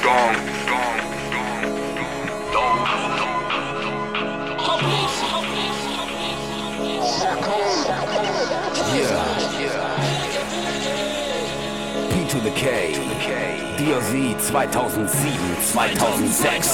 P to the K, DOZ 2007, 2006.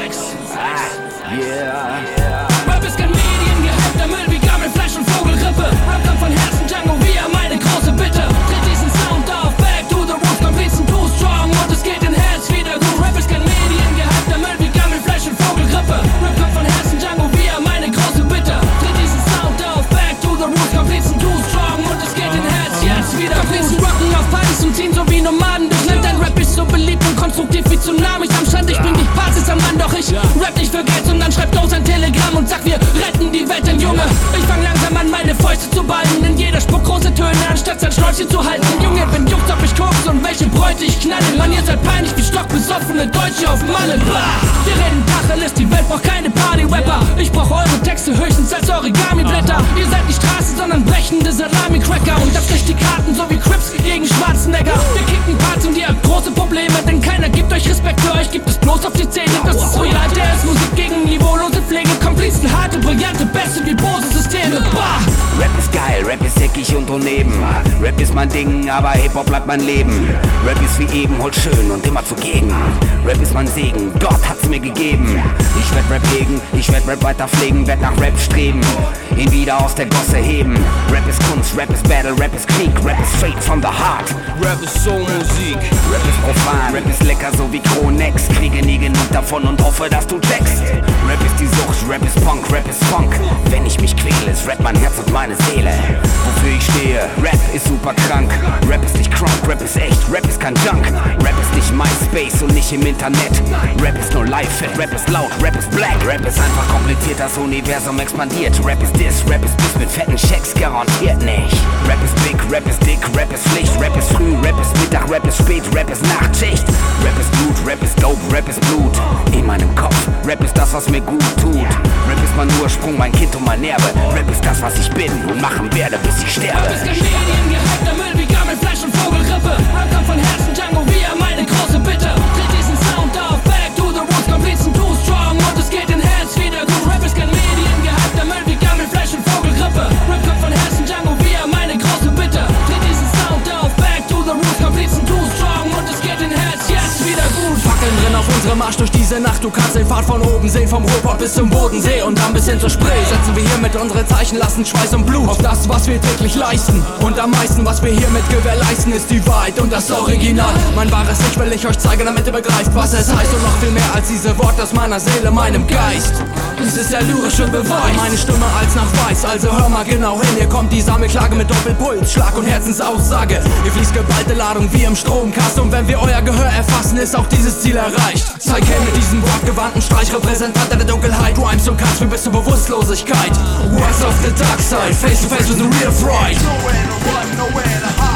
Rap ist kein mediengehypter Müll wie Gammelfleisch und Vogelgrippe. Rap kommt von Herzen, Django, wie er meine große Bitte. Tritt diesen Sound auf, back to the roots, Komplizen too strong und es geht in Herz wieder gut. Rap ist kein mediengehypter Müll wie Gammelfleisch und Vogelgrippe. Rap kommt von Herzen, Django, wie er meine große Bitte. Tritt diesen Sound auf, back to the roots, Komplizen too strong und es geht in Herz jetzt wieder gut. Komplizen rocken auf Partys und ziehen so wie Nomaden durch Land. Dein Rap ist so beliebt und konstruktiv wie Tsunamis am Strand. Ich bring dich Basis am Mann, doch ich rap nicht für Geld, sondern schreib uns ein Telegramm und sag, wir retten die Welt, denn Junge, ich fang langsam an, meine Fäuste zu ballen. In jeder Spruch große Töne, anstatt sein Schnäuzchen zu halten. Junge, bin juckt, ob ich kokse und welche Bräute ich knalle. Mann, ihr seid peinlich wie stockbesoffene Deutsche auf Malle. Wir reden Tacheles, die Welt braucht keine Party-Rapper. Ich brauch eure Texte höchstens als Origami-Blätter. Ihr seid nicht Straße, sondern brechende Salami-Cracker. Und das durch die Karten, so wie Crips gegen Schwarzenegger. Wir kicken Parts und ihr habt große Probleme, denn keiner gibt euch Respekt, für euch gibt es bloß auf die Zähne. Das ist royal, der ist Musik gegen niveaulose Pflege. Komplizen, harte, brillante, beste wie Bose-Systeme. Rap ist geil, Rap ist eckig und daneben. Rap ist mein Ding, aber Hip-Hop bleibt mein Leben. Rap ist wie eben, holt schön und immer zugegen. Rap ist mein Segen, Gott hat's mir gegeben. Ich werd Rap hegen, ich werd Rap weiter pflegen, werd nach Rap streben, ihn wieder aus der Gosse heben. Rap ist Kunst, Rap ist Battle, Rap ist Krieg, Rap ist straight from the heart. Rap ist Soul-Musik, Rap ist profan, Rap ist lecker so wie Kronex. Kriege nie genug davon und hoffe, dass du checkst. Rap ist die Sucht, Rap ist Punk, Rap ist Funk. Wenn ich mich quäle, ist Rap mein Herz und meine Seele. Wofür ich stehe, Rap ist super krank. Rap ist nicht crunk, Rap ist echt, Rap ist kein Junk. Rap ist nicht MySpace und nicht im Internet. Rap ist nur Live-Fit, Rap ist laut, Rap ist black. Rap ist einfach kompliziert, das Universum expandiert. Rap ist Diss, Rap ist Biss mit fetten Checks, garantiert nicht. Rap ist big, Rap ist dick, Rap ist Pflicht. Rap ist früh, Rap ist Mittag, Rap ist spät, Rap ist Nachtschicht. Rap ist Blut, Rap ist Dope, Rap ist Blut in meinem Kopf. Rap ist das, was mir gut tut. Rap ist mein Ursprung, mein Kind und mein Erbe. Rap ist das, was ich bin und machen werde, bis ich sterbe. Rap ist kein mediengehypter Müll wie Gammelfleisch und Vogelgrippe. Rap kommt von Herzen, Django, wie er meine große Bitte. Tritt diesen Sound auf, back to the roots, Komplizen too strong und es geht in Herz wieder gut. Rap ist kein mediengehypter Müll wie Gammelfleisch und Vogelgrippe. Rap kommt von Herzen, Django, wie er meine große Bitte. Tritt diesen Sound auf, back to the roots, Komplizen too strong und es geht in Herz jetzt wieder gut. Fackeln brennen auf unserem Marsch durch diese Nacht. Du kannst den Pfad von oben sehen, vom Ruhrpott bis zum Bodensee und dann bis hin zur Spree. Setzen wir hier mit unsere Zeichen, lassen Schweiß und Blut auf das, was wir täglich leisten. Und am meisten, was wir hiermit gewährleisten, ist die Wahrheit und das Original. Mein wahres Ich will ich euch zeigen, damit ihr begreift, was es heißt. Und noch viel mehr als diese Worte aus meiner Seele, meinem Geist. Dies ist der lyrische Beweis, meine Stimme als Nachweis. Also hör mal genau hin, hier kommt die Sammelklage mit Doppelpuls, Schlag und Herzensaussage. Hier fließt geballte Ladung wie im Stromkast. Und wenn wir euer Gehör erfassen, ist auch dieses Ziel erreicht. Zeig her mit diesem wortgewandten Streich, Repräsentant der Dunkelheit. Rhymes und Cuts wie bis zur Bewusstlosigkeit. Rise of the dark side, face to face with the real fright. Nowhere to run, nowhere to hide.